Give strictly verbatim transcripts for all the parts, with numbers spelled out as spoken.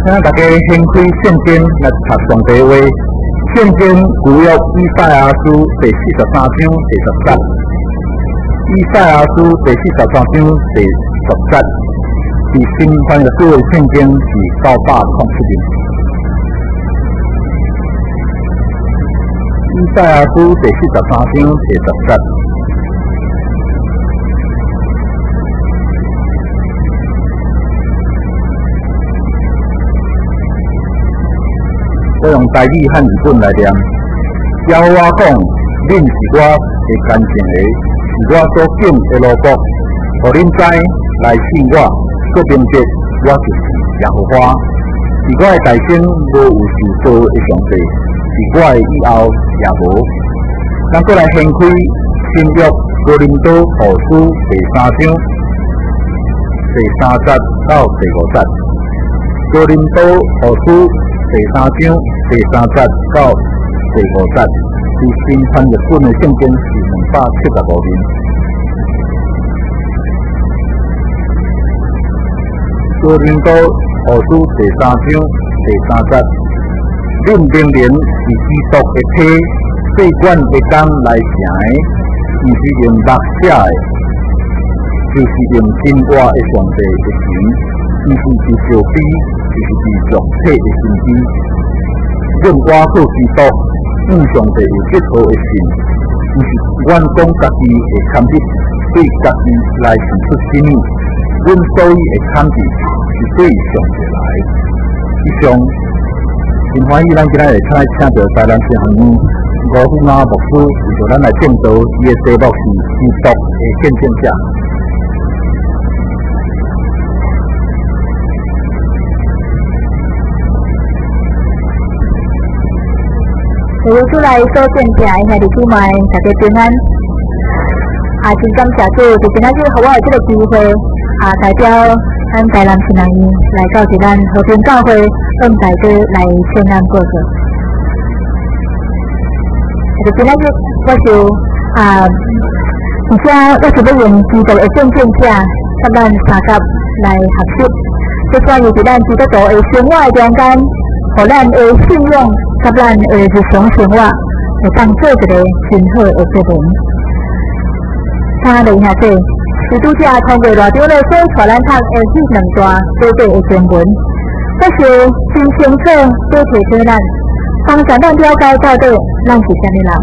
请大家掀开圣经来读上帝话。圣经旧约以赛亚书第四十三章第十节，以赛亚书第四十三章第十节，是新翻译过的圣经是九百零七年。以赛亚书第四十三章第十节。我用台语汉语本来念，耶和华讲，恁是我的干净的，是我所敬的路仆，互恁知来信我，搁明白我就是耶和华，是我的大声无有受造的上帝，是我的以后也无。咱搁来掀开新约哥林多后书第三章第三节到第五节，哥林多后书第三章第三节到第五节，是新翻译本的圣经是两百七十五年。哥林多后书第三章第三节，恁明明是基督的体，细管的工来成的，毋是用目写的，就是用真话的上帝的神，毋是是石碑。就是是肉体的身体，阮我靠基督，向上帝有结合的信，毋是阮讲家己会堪比对家己来提出什么，阮所以会堪比是对上帝来。以上，真欢喜咱今仔日请来请到台南市行院吴富雅牧师，为着咱来证道伊的题目是基督的见证者。 有出来做见证的兄弟姊妹，大家平安。啊，真感谢主，就今仔日互我有这个机会，啊，代表咱台南新人院来到是咱和平教会，向大家来宣讲过去。就今仔日我就啊，而且我是要用基督的见证者，甲咱三甲来学习，即关于是咱基督徒的生活的中间，互咱的信仰。甲咱的日常生活会当做一个真好的结论。他的下底，是拄则通过偌少的所带咱读的这两段短短的经文，这是真清楚对提醒咱，帮助咱了解到底咱是啥物人。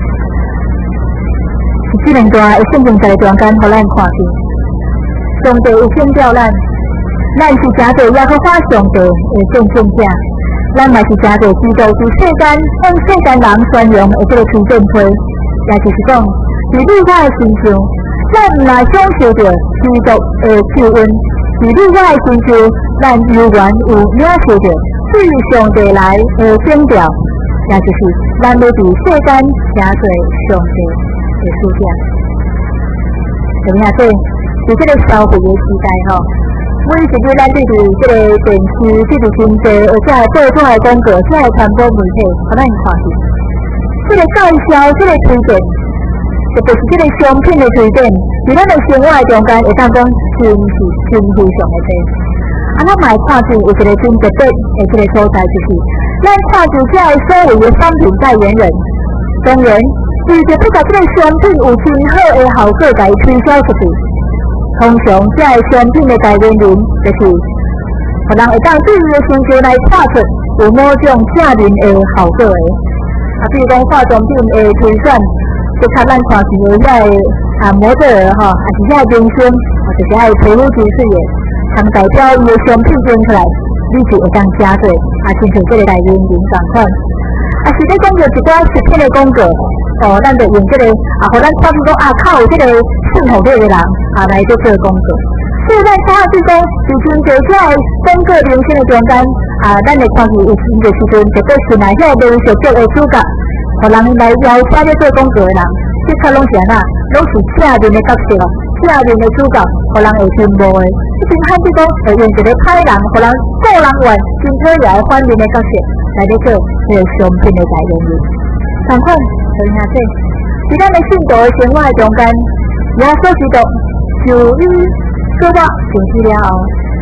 这两段的圣经在中间，互咱看见，上帝有请教咱，咱是真侪耶和华上帝的见证者。咱嘛是真侪基督伫世间向世间人宣扬的这个推荐批，也就是讲，伫你我的身上，咱毋来享受着基督的救恩；伫你我的身上，咱犹原有领受着对上帝来的拯救，也就是咱要伫世间成做上帝的使者。怎么样说？伫这个消费的时代吼。每一日咱对伫这个电视、对伫经济，或者报纸的广告，这个传播媒体，互咱看见，这个介绍、这个推荐，特别是这个商品的推荐，伫咱的生活中间会当讲真是真非常的多。啊，咱嘛会看见有一个真特别的这个所在，就是咱看见这个所谓的商品代言人，当然，伊就要把这个商品有真好的效果，甲伊推销出去。通常，这个商品的代言人，就是互人会当对伊的成就来看出有某种正面的效果的。啊，比如讲化妆品的推选，就较咱看见有遐个啊模特儿吼，啊是遐明星，或者是遐个皮肤之类的，通代表伊的商品选出来，你就会当加做啊，亲像这个代言人同款。啊，是咧讲着一寡食品的广告。哦，咱就用这个啊，互咱看见讲啊，靠有这个信服这个人啊来做这个工作。所以咱看下去讲，是真侪这个广告明星的中间啊，咱会看见有钱的时阵，特别是那遐艺术节的主角，互人来邀请咧做广告的人，即刻拢是安那，拢是正面的角色哦，正面的主角，互人会羡慕的。即阵看去讲，会用一个歹人，互人个人缘真讨厌的反面的角色来咧做这个商品的代言人。同款。所以下说，伫咱的信徒的生活中间，耶稣基督就你做我成事了后，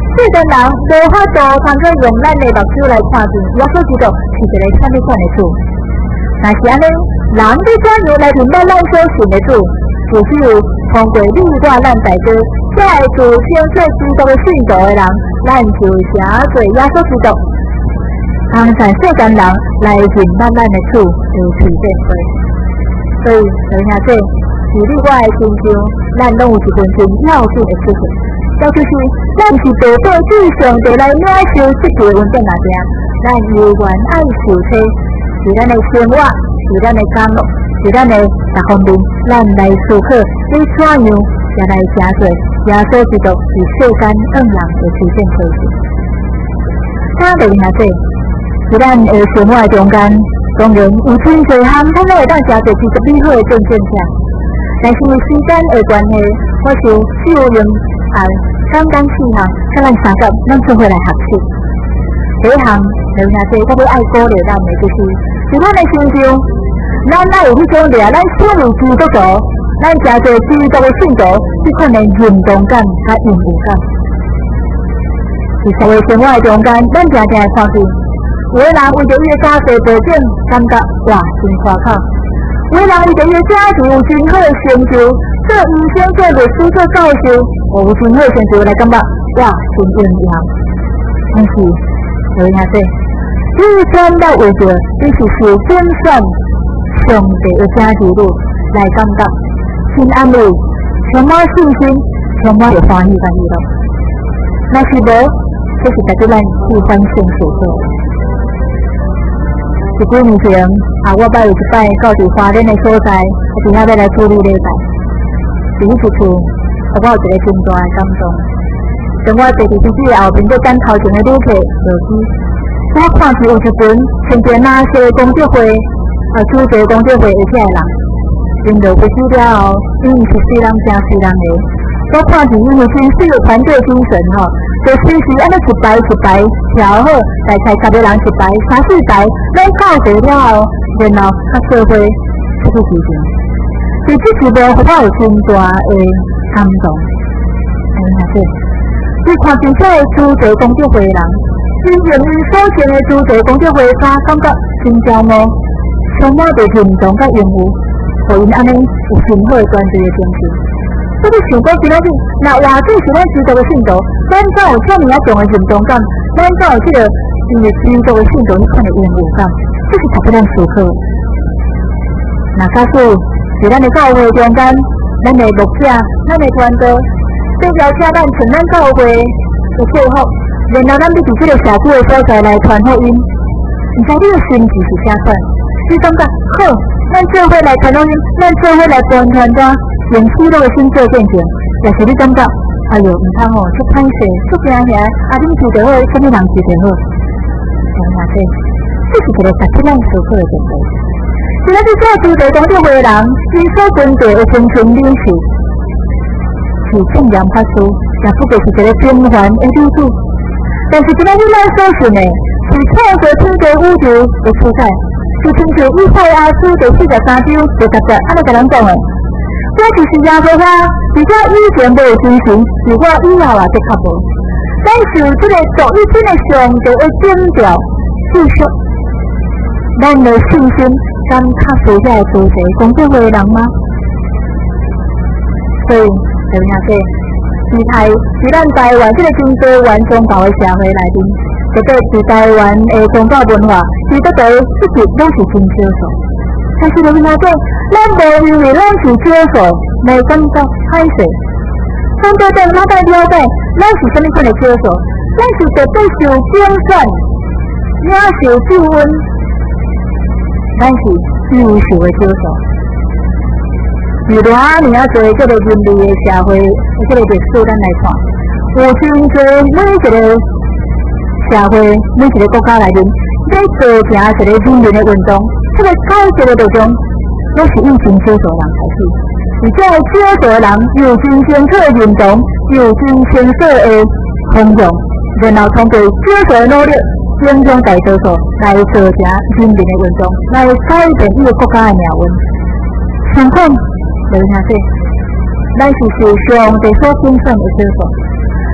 世间人无法度通过用咱的目睭来看见，耶稣基督是一个什么款的主。若是安尼，人要怎样来明白咱所信的主？就只有通过你我咱大家，才会自称做基督的信徒的人，咱就成做耶稣基督。通在世间人来认咱咱的主，就随便做。所以，弟兄姐，是你我的心上，咱拢有一份真要紧的事情，也就是咱是得到至上帝来领受这个恩典来行，咱有缘爱受体，是咱的生活，是咱的工作，是咱的各方面，咱来思考，你怎样才来成做耶稣基督是世间恩人的随便做事。他弟兄姐，在咱的生活中间，当然有真侪项，咱都会当成做其实美好的见证者。但是时间的关系，我是少用啊简单四项，甲咱三个咱做伙来学习。第一项，弟兄姐，我要爱鼓励咱的就是，在咱的心上，咱爱有迄种掠咱身为基督徒，咱成做基督的信徒，这款的认同感甲认同感。在社会生活的中间，咱常常会看见。有的人为着伊个家世背景，感觉哇真夸口；有的人为着伊个家庭有真好的成就，做医生、做律师、做教授，有真好的成就来感觉哇真荣耀。但是，有影说，你怎么为着你是受拣选上帝的正儿女来感觉真安慰、充满信心、充满着欢喜欢喜乐？若是无，这是值得咱去反省思考。一几年前，啊，我捌有一摆到伫花莲的所在，伫遐要来处理礼拜。第一次处，我有一个真大的感动。当我坐伫飞机后面在等头前的旅客落机，我看见有一群穿着蓝色工作会，啊，主题工作会而且的人，因落飞机了后，因为是虽人正虽人的，我看见因为真水的团队精神吼。就随时安尼一排一排调好，大概十个人一排，三四排，拢到齐了后，然后较做伙出去事情。所以这是无互我有真大的感动。哎呀对，你看见这个主题工作会的人，因用伊所穿的主题工作会衫，感觉真骄傲，充满着认同甲荣誉，互因安尼有真好的团队的精神。所以想讲今仔日，若外底是咱基督的信徒，咱才有遮尔啊重的认同感，咱才有这个因为基督的信徒迄款的荣誉感，这是值得咱思考。若假使在咱的教会中间，咱的牧者、咱的传道，要邀请咱从咱教会有祝福，然后咱要伫这个社区的所在来传福音，唔知你的心志是啥款？你感觉好？咱做伙来传福音，咱做伙来传传单。用基督的心做见证，也是你感觉，哎呦，唔通哦，出歹势，出惊遐，啊，恁治得好，什么人治得好？听下这，这是一个值得咱思考的问题。今仔日做主题工作会的人，因所尊重的精神领袖是正言法师，也不过是一个平凡的女子。但是今仔日咱所信的，是创造天地宇宙的主宰，是亲像以赛亚书第四十三章第十节，安尼甲咱讲的。这就是耶和华，而且以前无有真神，是我以后也的确无。咱受这个独一真的上帝的拯救救赎，咱的信心敢较属遐个主题工作会的人吗？所以，弟兄姐，期待伫咱台湾这个真多元宗教的社会内面，特别是台湾的宗教文化，基督徒一直拢是真少数。但是，弟兄姐，咱无因为咱是少数，来感觉歹势。相对等，咱该了解，咱是什么款的少数？咱是特别受拣选，领受救恩，咱是优秀的少数。是偌尔啊多这个人类的社会，这个历史咱来看，有真多每一个社会、每一个国家内面，在做成一个人民的运动。这个改革的对象，都是以真少数人开始，而且少数人有真清楚的认同，有真清楚的方向，然后通过少数的努力，影响大多数来做成人民的运动，来改变这个国家的命运。相反，留下说，咱是受上帝所拣选的少数，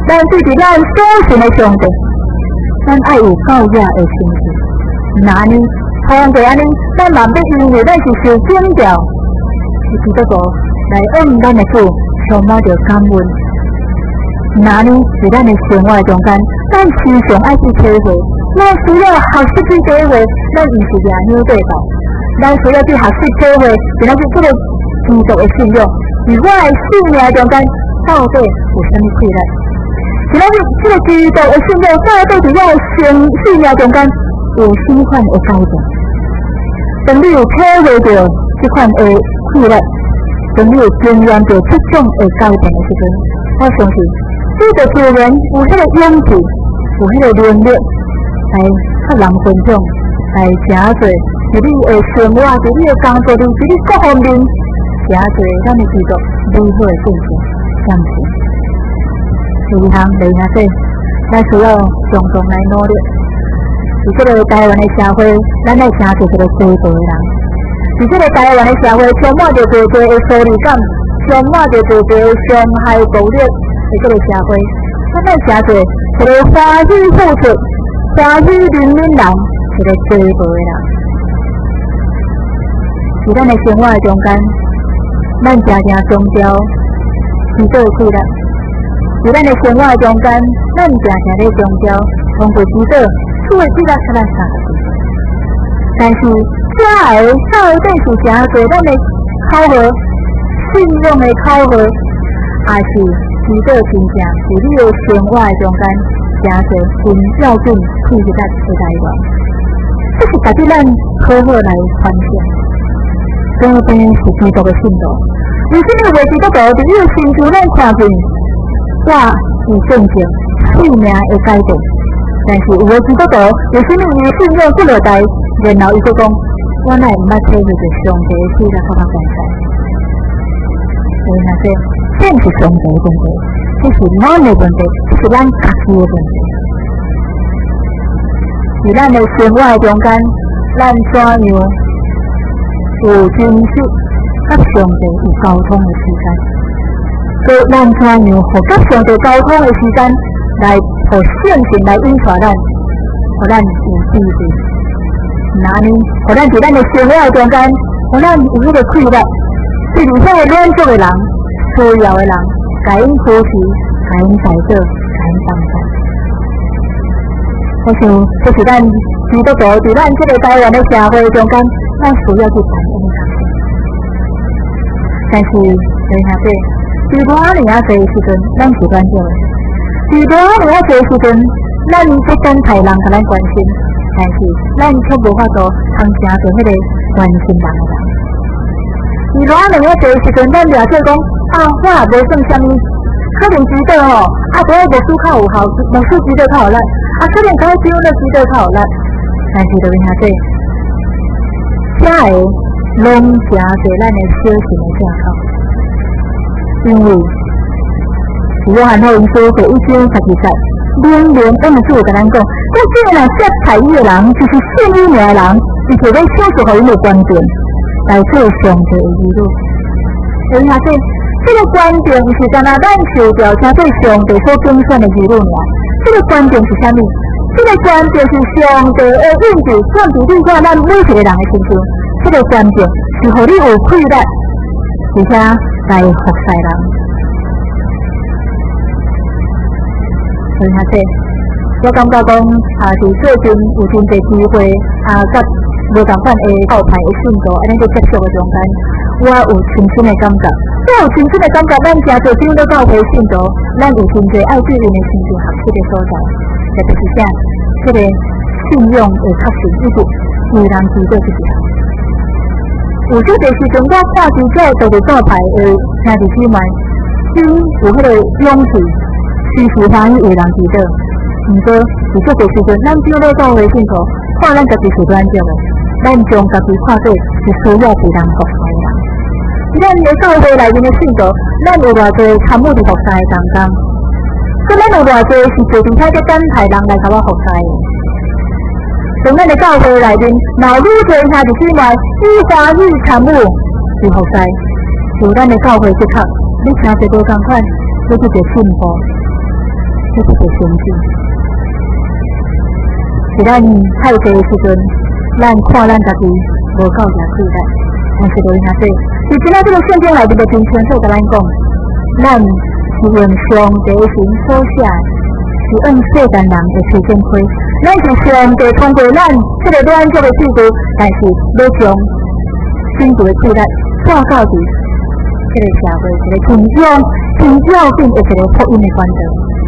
咱对伫咱所信的上帝，咱爱有教育的心志。那呢，通过安尼，咱嘛要因为咱是受拯救，是基督徒来按咱的主，充满着感恩。那呢，是咱的生活中间，咱时常爱去体会。咱需要学习去体会，咱毋是掠扭对道。咱需要去学习体会，就咱是这个基督的信仰，伫我的生命中间到底有啥物困难？就咱是这个基督的信仰，到底伫我的生生命中间有什么款的改变？当你有体会到这款的困难，当你有经验到这种的改变的时阵，我相信，这个自然有迄个勇气，有迄个能力。来甲人分享，来诚侪伫你的生活，伫你的工作里，伫你各方面，诚侪咱的基督美好的见证，相信。第二项，第二项，咱需要共同来努力。伫这个台湾的社会，咱爱诚侪一个进步的人。伫这个台湾的社会，充满着侪侪的疏离感，充满着侪侪的伤害暴力的这个社会，咱爱诚侪一个欢喜付出。欢喜人民人，一个进步的人。伫咱的生活中间，咱常常强调基督的苦难；伫咱的生活中间，咱常常咧强调通过基督主的基督才咱相信。但是，这个到底是诚侪咱的考核、信用的考核，还是基督真正伫你的生活中间？诚侪真要紧，气质咱的来源，这是家己咱好好来反省。这边是基督的信徒，为什么为基督徒伫伊的心中咱看见，我有正经性命的改变，但是有的基督徒为什么伊的信仰不落台，然后伊就讲，我乃毋捌体会着上帝的喜乐和关怀。所以那些，这是上帝的问题。这是咱的问题，这是咱家己的问题。在咱的生活中间，咱怎样有真实甲上帝有沟通的时间？所以咱怎样互甲上帝沟通的时间，来互圣神来引带咱，互咱有智慧。那呢，互咱在咱的生活中间，互咱有迄个快乐，对于迄个软弱的人、需要的人。该因扶持，该因带做，该因帮助。我想，这是咱基督徒伫咱这个台湾的社会中间，咱需要去反映的。但是，你下底，伫无啊尼啊侪时阵，咱是关照的；伫无啊尼啊侪时阵，咱不等待人甲咱关心，但是咱却无法度通成做迄个关心人的人。伫无啊尼啊侪时阵，咱掠做讲。啊，我也无算啥物，可能知道吼，啊，无无术较有效，无术知道较有力，啊，可能较少了知道较有力，但是就为下底，这个拢诚侪咱的小心的借口，因为约翰福音书第一章十二节，明明我们主甲咱讲，讲这个接待伊的人，就是信伊名的人，伊就要小心互因的观点，来做上帝的儿女。所以下底。这个观点是干那咱受调查对上帝所拣选的儿女尔。这个观点是啥物？这个观点是上帝的印记，放伫你看咱每一个人的身上。这个观点是互你有快乐，而且来服侍人。所以下底，我感觉讲，啊，是最近有真侪机会，啊，甲无同款的教派的信徒，安尼去接触的中间。我有深深的感觉，我有深深的感觉，咱诚侪长老教会信徒，咱有真侪爱对因的亲像合适的所在，特别是啥，这个信仰会确实一直为人知道一条。有这个时阵，我看真正道理教派的兄弟姊妹，真有迄个勇气，时时欢喜为人知道。毋过，有这个时阵，咱长老教会信徒，看咱家己是软弱的，咱将家己看做是需要被人服侍的人。咱的教会内面的信徒，咱有偌济参与伫服侍的当中，所以咱有偌济是坐伫遐在等待人来甲我服侍的。从咱的教会内面，若有愈济兄弟姊妹以欢喜参与是服侍，就咱的教会即刻，你诚侪无共款，你去着信步。 一个先进。是咱太济的时阵，咱看咱家己无够也对待，但是无影说，伫今仔这个圣经内面就真清楚甲咱讲，咱是用上帝的神所写，是按世间人的时间开，咱是上帝通过咱这个软弱的制度，但是要将真正的气力带到伫这个社会，一个真正真要紧的一个福音的关键。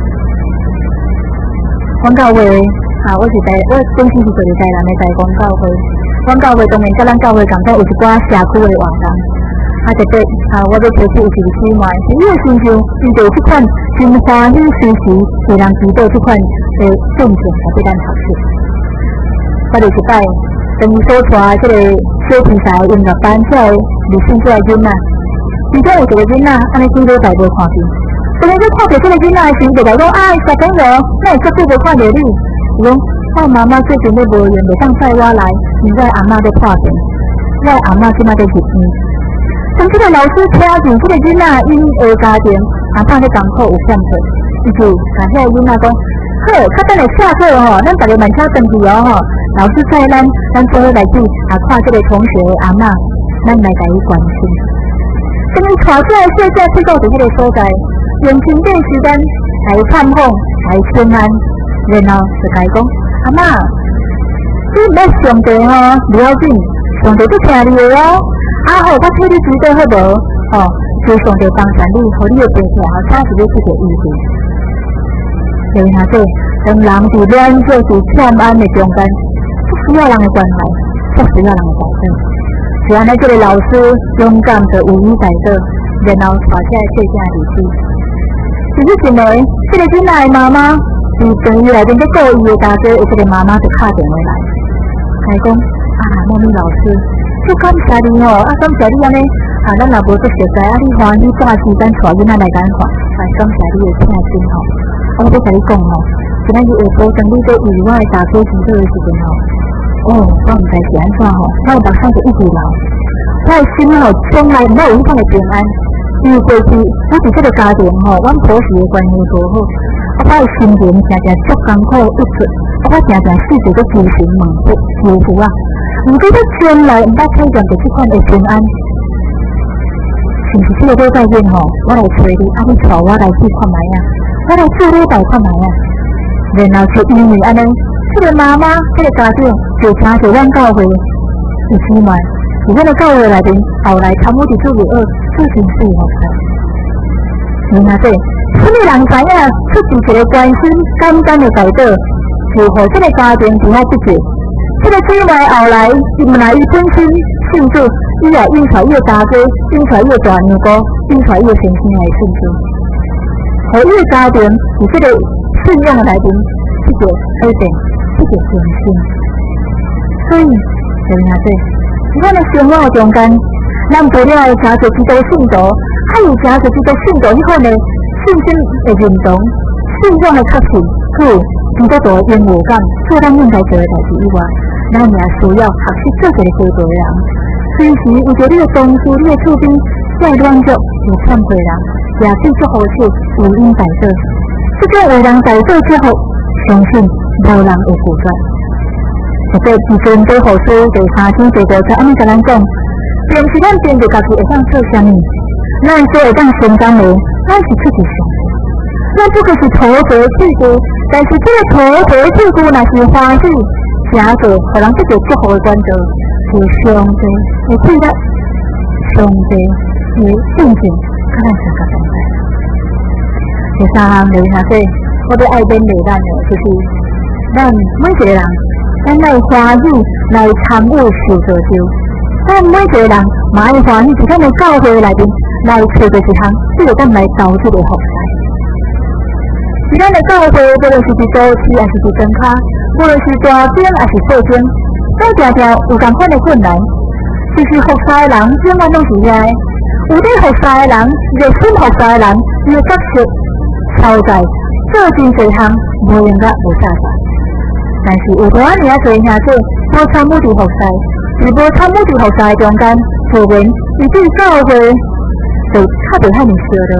广告会啊，我是在我本身是做伫台南的在广告会，广告会当然甲咱教会共款有一寡社区的活动，啊，特别啊，我要推出有一个姊妹，是伊的身上遇到这款真欢喜时时，有人知道这款的见证，来对咱学习。我就一摆，等于所带这个小比赛音乐班出来，二十岁的囡仔，其中有一个囡仔，安尼几礼拜无看见。当然，你看到这个囡仔的时候，就讲啊，小朋友，那有足久无看到你。伊讲，我妈妈最近咧无闲，袂当载我来，因为阿嬷咧拍病，我阿嬷即摆咧入院。当这个老师听见这个囡仔因的家庭阿嬷咧艰苦有欠缺，伊就甲遐个囡仔讲，好，较等下下课吼，咱逐个慢车登记哦吼，老师载咱，咱做伙来去啊看这个同学的阿嬷，咱来甲伊关心。等伊带出来小小去到伫迄个所在。用清点时间来探访，来请安，然后就甲伊讲：阿嬷，你毋要上帝吼，不要紧，上帝都听你的哦。啊好，我替你祈祷好无？吼，求上帝帮助你，互你的病痛和差一个这个医治。所以下说，当人伫软弱是欠安的中间，不需要人的关怀，不需要人的保证。是安尼，这个老师勇敢的为伊代祷，然后带起来小家离去。其实是呢，这个囡仔的妈妈是等于来面在顾伊的家姐，有这个妈妈就打电话来，来讲啊，妈咪老师，就感谢你哦，啊感谢你安尼，啊咱也无做熟悉，啊你欢喜抓时间带囡仔来赶快，啊感谢你的请心吼，我要甲你讲吼，今仔日下晡当你在为我的家姐祈祷的时阵吼，哦，我毋知是安怎吼，我目屎就一直流，我的心吼从来毋捌有迄款的平安。因为过去我是这个家庭吼，阮婆媳的关系无好，我的心情常常足艰苦郁卒，我常常试着去求神问佛求佛啊。毋过我从来毋捌体验着这款的平安，是毋是这个礼拜日吼，我来找你，啊你带我来去看卖啊，我来做礼拜看卖啊。然后就因为安尼，这个妈妈这个家长就请着阮教会一起买。伫咱个教会内面，后来参与伫主日学做神事学生。你若说，什么人知影出自一个关心、简单的代祷，就互这个家庭伫遐得救。这个姊妹后来，因来伊本身信主，伊也引出伊个家姐，引出伊个大娘姑，引出伊个先生来信主。互伊个家庭伫这个信仰的内面，得着改变，得着更新。所以，就若说。咱的生活中间，咱除了会加入基督信徒，还有加入基督信徒迄款的信心的认同、信仰的确信，佮有基督徒的应有感，做咱应该做的代志以外，咱也需要学习做一个基督徒的人。随时为着你的同事、你的厝边，再软弱又忏悔人，也必须好手为因代祷。这种为人代祷之后，相信无人会负责。特别时阵对护士第三天、第五天，安尼甲咱讲，并是咱凭着家己会当做啥物，咱所会当承担的，咱是出自上帝。咱不过是土地器具，但是这个土地器具若是欢喜，诚做互人得到祝福的关照，是上帝的气力，上帝的信心，甲咱相较相在。第三项就是若说，我要爱勉励咱的，就是咱每一个人。咱来欢喜来参与受造就，咱每一个人嘛爱欢喜，伫咱的教会内面来找着一项，即个咱来投这个福财。伫咱的教会，无论是伫都市，还是伫庄脚，无论是大间还是小间，咱常常有共款的困难。其实福财的人永远拢是遐的，有啲福财的人，热心福财的人，伊的角色超载，做真侪项无用甲无价值。但是有多啊尔啊侪兄弟无参与伫福赛，是无参与伫福赛中间，自然伊对教会就差袂遐尼少咯。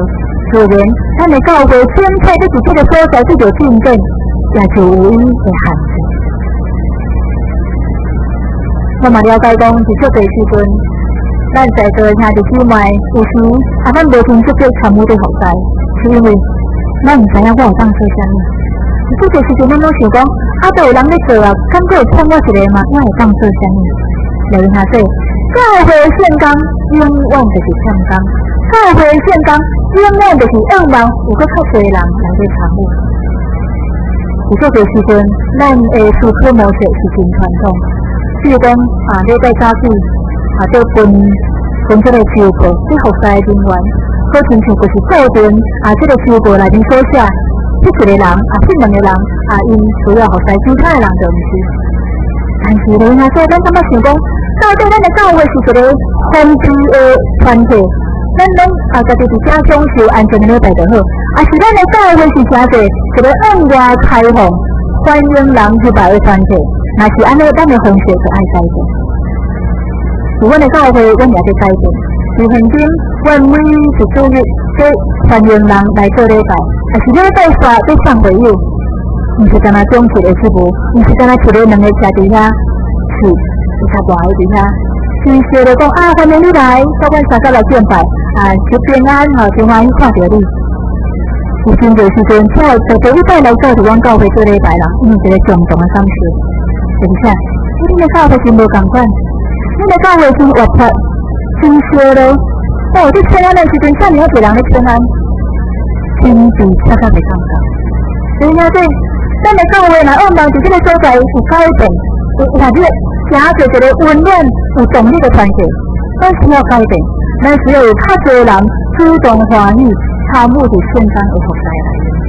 自然，咱的教会整体都是这个所在这个进展，也就有伊的限制。我嘛了解讲，伫这个时阵，咱在座兄弟姊妹有时啊，咱无真直接参与伫服侍，是因为咱唔知影我有当做啥物。这个时阵，咱拢想讲，啊，都有人咧做啊，敢佫会欠我一个嘛？我会当做啥物？例如下说，教会圣工永远就是圣工，教会圣工永远就是仰望有佫较侪人来咧参与。伫这个时阵，咱的思考模式是真传统，比如讲啊，礼拜早起啊，做分分这个周报，这服侍人员，好亲像就是固定啊，这个周报内面所写。这一个人啊，这两个人啊，因需要服侍其他的人就唔是。但是咧，那说咱感觉想讲，到底咱的教会是一个封闭的团体，咱拢啊家己伫遮享受安全的礼拜就好，啊是咱的教会是诚济一个向外开放、欢迎人入来的团体，那是安尼，咱的方式就爱改变。伫阮的教会，阮也在改变。伫现今，阮每一主日在欢迎人来做礼拜。也是礼拜三在送朋友，毋是干那种一个事务，毋是干那一个两个徛伫遐，是有较大个伫遐。是说着讲啊，欢迎你来，到阮三甲来见拜，啊，求平安吼，真欢喜看到你。有真侪时阵，只要找到你带来到伫阮教会做礼拜人，因为一个共同的感受，就是啥？恁的教会真无共款，恁的教会真活泼，真烧咯。哦，你平安的时阵，遮尔啊侪人咧平安。真是恰恰袂感觉，所以讲说，咱的教会若按望伫这个所在有改变，有或者成做一个温暖、有动力的团体，咱需要改变，咱需要有较多人主动欢喜参与伫圣工的服侍内。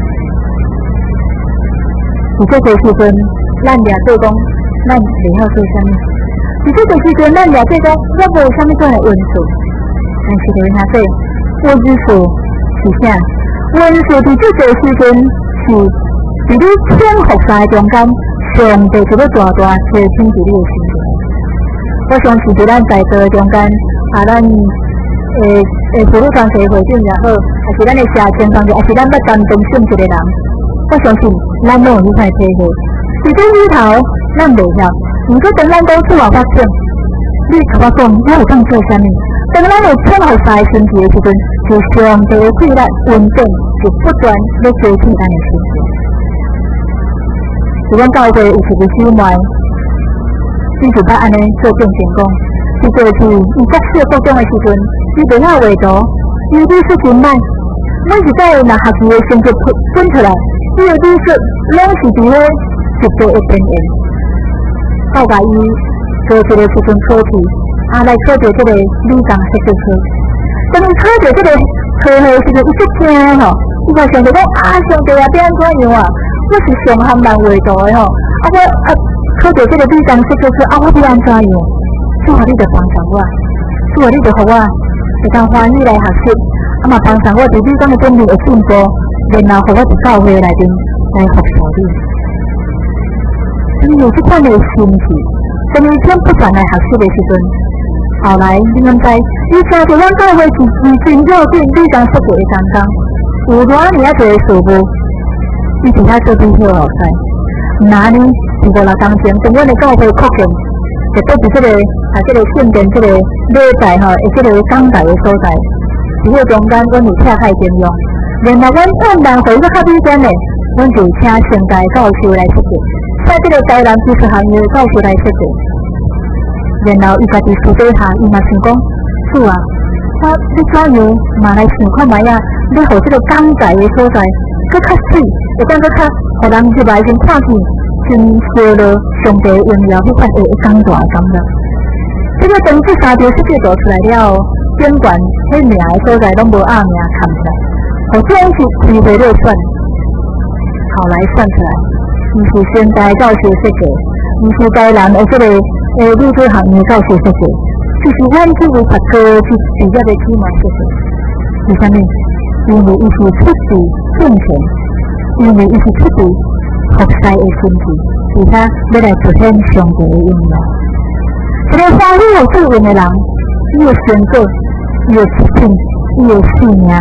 伫这个时阵，咱掠做讲，咱袂晓做啥物；伫这个时阵，咱掠做讲，我无啥物款的温素，但是就下说，温素是啥？温素伫这个时阵是伫你请服侍中间，上帝就要大大提醒伫你的心中。我相信伫咱在座的中间，啊，咱诶诶妇女团体会长也好，还是咱的社青团体，还是咱要担当圣一个人，我相信咱拢有迄块体会。伫这里头，咱袂晓，毋过当咱讲出外发展，你甲我讲，我有当做啥物？当咱有请服侍神迹的时阵，就上帝的气力稳定，就不断咧接近咱的心情。伫阮教会有一个姊妹，伊就捌安尼做见证讲，伫过去伊国小国中的时阵，伊袂晓画图，伊语数真歹，每一摆若学期的成绩选出来，伊的语数拢是伫咧一步一边缘。到甲伊做一个时阵考试。啊，来考着这个理工设计科，当伊考着这个科系时阵，伊足惊吼，伊就想着讲啊，上帝啊，变安怎样啊？我是上含人画图的吼，啊我啊考着这个理工设计科，啊我变安怎样？主啊，你着帮助我，主啊，你着互我会当欢喜来学习，啊嘛帮助我伫理工的方面会进步，然后互我伫教会内面来服侍你。伊有这款的心志，当伊先不断来学习的时阵。后来，你们知，伊听着阮教会是是真要紧，理工设计的刚刚，有偌尔啊侪事务，伊伫遐做比较老师。那呢，是五六工前，从阮的教会扩建，就倒伫这个啊，这个圣殿这个礼拜吼，诶，这个讲台的所在，伫迄中间，阮有拆开点用。然后，阮按人会较较比较呢，阮就请圣界教授来设计，请这个台南技术行业的教授来设计。然后伊家己私底下，伊嘛想讲，主啊，啊，你怎样嘛来想看卖啊？你互这个讲台的所在，搁较水，会当搁较，互人入来先看见，真烧了上帝荣耀迄款会讲大的感觉。这个当这三条设计做出来了，监管迄名的所在拢无按名看起来，互这样是机会六算，后来算出来，毋是先代教学设计，毋是台南的这个。诶，你做行业教学设计，就是咱这位读科是毕业的起码设计。为什么？因为伊是出自敬虔，因为伊是出自服侍的心志，而且要来实现上帝的应用。一个欢喜有智慧的人，伊有选择，伊有决定，伊有信念，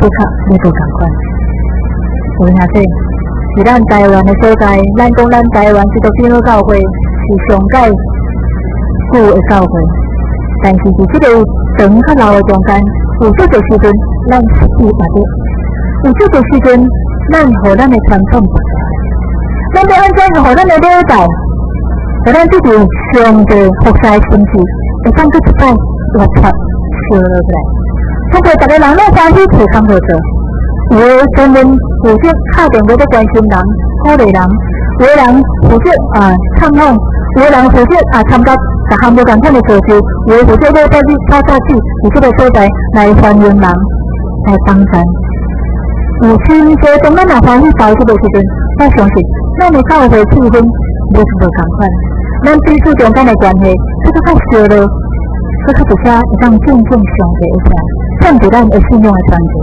不卡你不赶快。有影说，是咱台湾的所在，咱讲咱台湾基督教教会是上界久的教会，但是伫即个长较老的中间，有这个时阵，咱失去目的；有这个时阵，咱互咱的传统破坏。咱要安怎互咱的了解，互咱即个上帝服侍的心志，会当去一摆活出烧落来。通过逐个人拢欢喜找工作做，有的专门负责敲电话在关心人、鼓励人；有的人负责啊探访；有的人负责啊参加各项无共款的组织；有的负责要带去跑早起，伫即个所在来欢迎人、来帮衬。有真多当咱若欢喜到即个时阵，我相信咱的教会气氛袂是无共款，咱彼此中间的关系佫较烧热，佫较一些会当见证上帝的事，趁着咱的信仰的传承。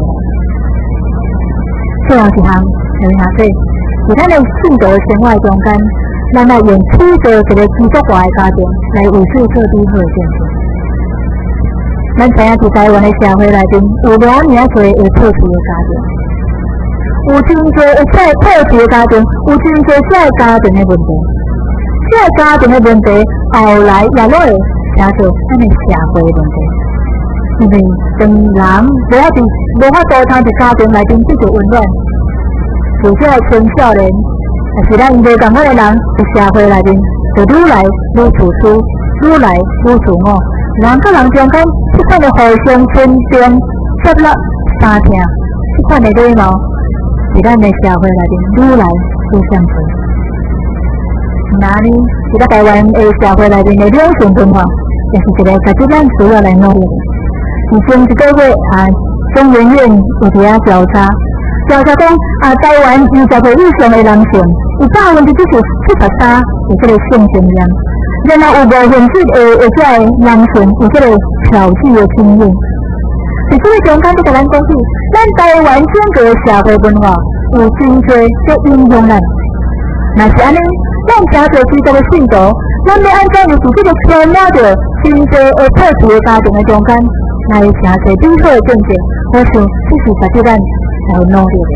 最后一项，有影说，伫咱的信徒的生活中间，咱来用创造一个基督化的家庭来为世做美好的见证。咱知影伫台湾的社会内面，有偌尔多会破碎的家庭，有真多会使破碎的家庭，有真多这家庭的问题，这家庭的问题后来也落会成做咱的社会的问题。因为当人无法伫无法度通伫家庭内面得到温暖，有些青少年，也是咱无共款的人，伫社会内面就愈来愈自私，愈来愈自我。人甲人中间即款的互相尊重、接纳、相听，即款的礼貌，伫咱的社会内面愈来愈相多。那呢，伫咱台湾的社会内面的两性文化，也是一个值得咱需要来努力。以前一个月啊，中研院有伫遐调查，调查讲啊，台湾二十岁以上的男性，有百分之七十七十三有这个性经验，然后有五分之的而且男性有这个挑戏的经验。伫这个中间，要甲咱讲起，咱台湾整个的社会文化有真多在影响咱。若是安尼，咱真侪基督的信徒，咱要安怎由自己个牵拉着真多会破碎的家庭的中间？来成侪美好的见证，我想这是值得咱来努力的。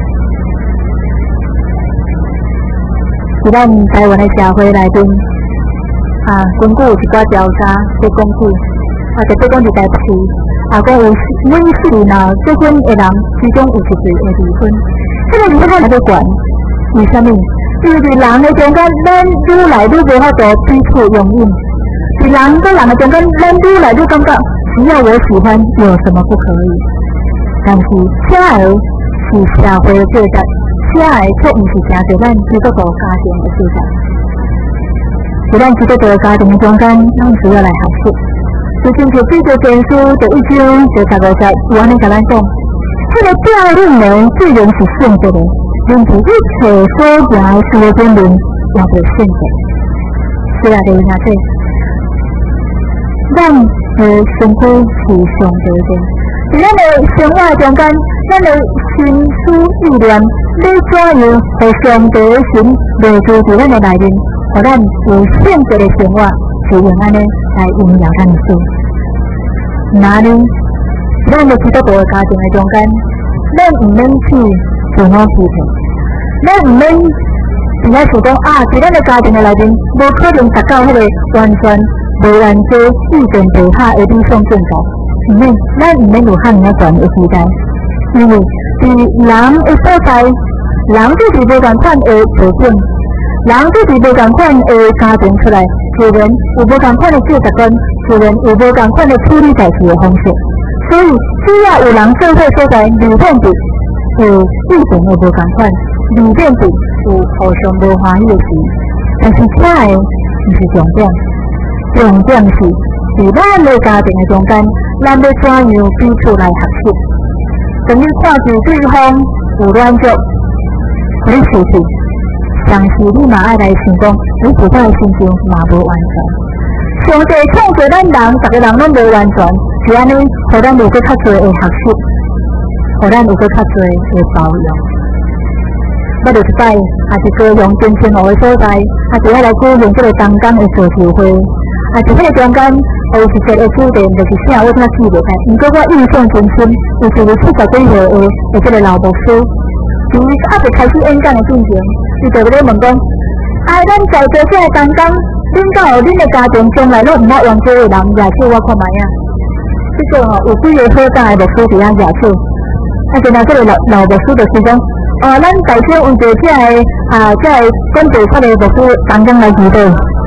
伫咱台湾的社会内面，啊，根据有一寡调查在讲起，啊，特别讲伫台北市，啊，讲有每四人啊结婚的人，其中有一对会离婚，这个离婚率就悬。为什么？因为伫人的中间，咱愈来愈无法度彼此容忍；伫人跟人的中间，咱愈来愈感觉。只要我喜欢，有什么不可以？但是，这个是社会的界限，这个却不是成就咱基督徒家庭的界限。在咱基督徒家庭的中间，咱需要来学习。就像是这个经书第一章第十五节，有安尼甲咱讲，这个调令呢，虽然是圣洁的，但是一切所行的事中人也袂圣洁。是啊，就是那说，咱的身躯是上帝的，伫咱的生活中间，咱的心思意念，你怎样互上帝的神内住伫咱的内面，互咱有圣洁的生活，是用安尼来荣耀咱的主。那呢，咱的基督徒的家庭的中间，咱唔免去自我批评，咱唔免只係想講啊，伫咱的家庭的內面，無可能達到迄個完全。無人做意見地下的理想境界，唔免，咱唔免有遐爾懸的期待，因為伫人的所在，人就是無共款的條件，人就是無共款的家庭出來，自然有無共款的價值觀，自然有無共款的處理代志的方式。所以，只要有人做伙所在，理念地有意見會無共款，理念地有互相無歡喜的事，但是這個唔是重點。重點是，伫咱的家庭的中間，咱要怎樣彼此來學習？等於看住對方有軟弱，可以事情，但是你嘛愛來想講，你自己的心情嘛無完全。上帝創造咱人，逐個人攏無完全，是安尼，互咱有個較濟的學習，互咱有個較濟的包容。我就是擺，也是高雄真清湖的所在，也是愛來鼓勵這個東港的社區會。啊，伫迄個中間，互有是说的主题就是啥，我听记袂开。毋过我印象真深，就是有七十几岁的的这个老牧师，从阿未开始演讲的进前，伊就咧问讲：啊，咱在座这个刚刚，恁敢有恁的家庭将来拢毋捌冤家的人夜手，我看卖啊。这个吼、哦、有几个好大的牧师伫遐夜手，啊，然后这个老老牧师就是讲。哦，咱大小为着这个啊，这个管地法的牧师刚刚来祈祷，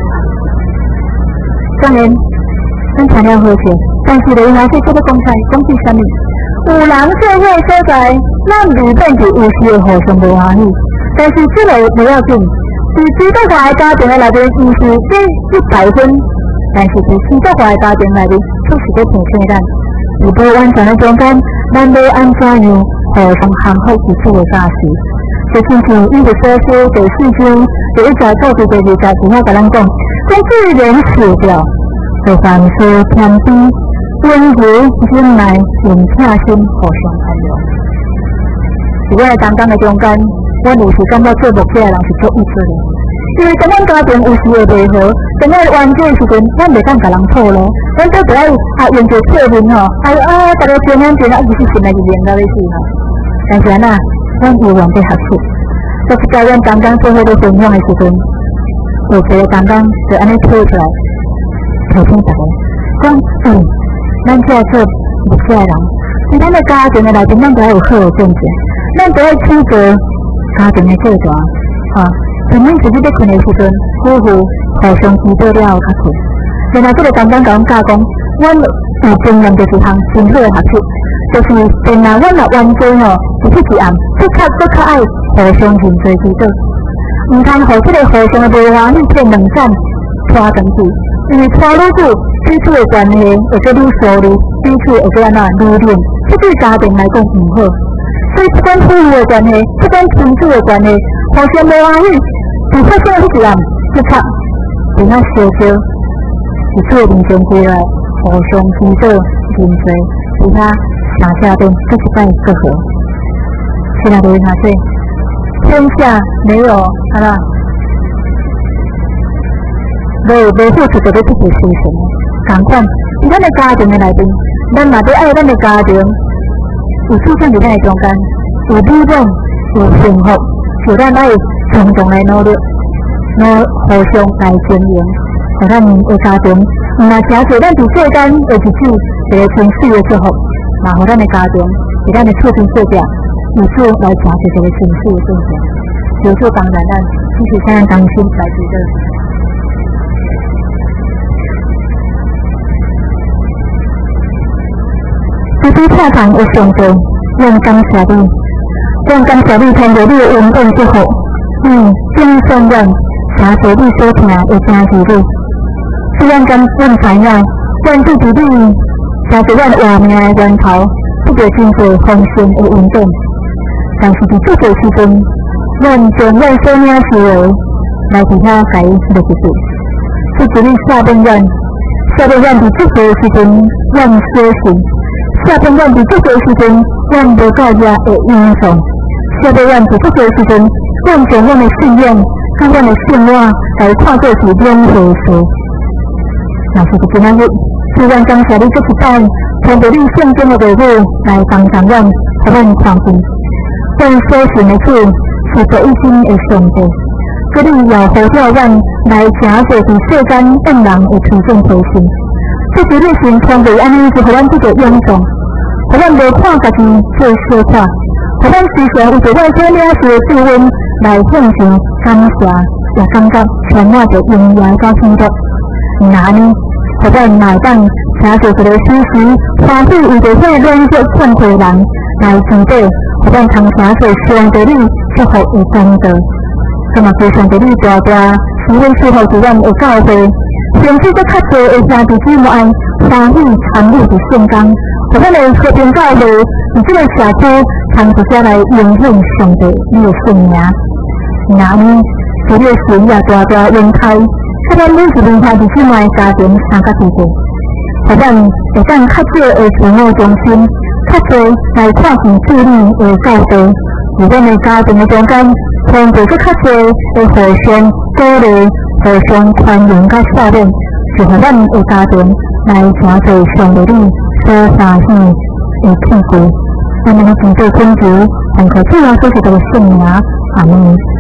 当然，咱听了好笑，但是咧，还是这个讲出讲是啥物？有人做伙所在，咱未免就有时会互相无欢喜，但是这个不要紧。伫基督化的家庭的内面，毋是这一百分，但是伫基督化的家庭内面，确实在提醒咱，伫不完全的中间，咱要安怎样？互相幸福是主的价值，就亲像伊的所说第四章第一条到第二十节，有遐甲咱讲，将自然死掉，就凡事谦卑、温柔、忍耐、并贴心，互相宽容。伫我的刚刚的中间，我有时感觉做牧者的人是足意思的，因为当咱家庭有时会袂好，当咱冤家的时阵，咱袂当甲人错咯，咱都得爱啊用着切面吼，哎啊，大家平安平安，伊是心内是连到咧死吼。但是安那，咱有缘在合处，就是在阮刚刚做伙咧分享的时阵，有一个刚刚就安尼推出来，提醒大家，讲嗯，咱这做牧者的人，在咱的家庭的内面，咱都要有好的见证，咱都要取得家庭的做大，哈、啊，平日自己在困的时阵，夫妇互相祈祷了后较困。然后这个刚刚甲阮教讲，阮有经验就是项真好的学习。就是电脑，阮若冤家吼，是去一暗，即刻搁较爱互相认罪祈祷，毋通互即个互相的无欢喜骗两散拖长去，因为拖愈久，彼此的关系会搁愈疏离，彼此会搁安怎愈冷，这对家庭来讲毋好。所以不管夫妇的关系，不管亲子的关系，互相无欢喜，就发生迄一暗，即刻就那相交，彼此的面前过来，互相祈祷认罪，其他。大家都各一拜各合，现在都是他说，天下没有好了，没有没付出就要自己牺牲。同款，在咱的家庭的内面，咱嘛要爱咱的家庭，有出现在咱的中间，有美满，有幸福，就咱爱共同来努力，来互相来经营，互咱的家庭，毋若诚侪咱伫世间会是只一个纯粹的祝福。嘛，互咱的家庭，是咱的厝边做者，以此来成就一个纯粹的正常。就此当然咱必须向咱当心来记得。在这课堂的上帝，愿感谢你，愿感谢你通过你的恩典祝福，嗯，并宣愿查找你所听的真是你。虽然敢阮知影，愿对伫你。但是阮活命的源头，不着真侪丰盛的恩典，但是伫这个时阵，阮将阮所领受的来伫遐甲伊落一句，这是你下边阮，下边阮伫这个时阵，阮小心，下边阮伫这个时阵，阮无到遐会应从，下边阮伫这个时阵，阮将阮的信仰甲阮的信仰来看作是两回事。若是今仔日。虽然感谢你这一摆，通过你圣经的话语来帮助阮，互阮看见，阮所信的主是独一真的上帝，佮你也呼召阮来行过伫世间众人的推荐推信。这是你先通过安尼，就互咱这个勇壮，互咱无看家己做小看，互咱时常为着阮所领受的救恩来献上感谢，也感觉充满着荣耀甲幸福。那呢？互咱来当请做一个时时欢喜为着遐软弱困苦人来祈祷，互咱通请做上帝你祝福的管道。咁嘛，求上帝你大大使阮祝福伫咱的教会，甚至搁较侪的兄弟姊妹欢喜参与伫圣工，互咱的和平教会伫这个社区通直接来影响上帝你的圣名。那呢，这个神也大大恩开。甲咱每一位兄弟姊妹家庭参加聚会，互咱会当较少的自我中心，较侪来看见智理的教导，伫咱的家庭的中间，通过搁较侪的互相鼓励、互相宽容甲赦免，是互咱的家庭来成就上帝你所欢喜的屁股。我们的敬拜天主，恳求主啊，谢谢这个圣名，阿门。